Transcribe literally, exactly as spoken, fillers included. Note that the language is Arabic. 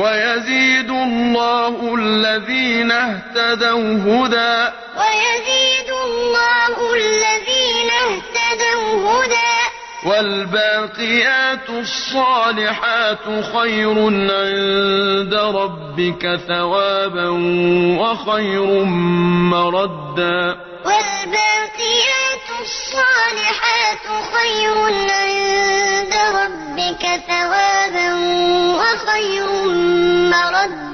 ويزيد الله الذين اهتدوا هدى ويزيد الله الذين اهتدوا هدى والباقيات الصالحات خير عند ربك ثوابا وخير مردا والباقيات الصالحات خير عند ربك ثوابا وخير مردا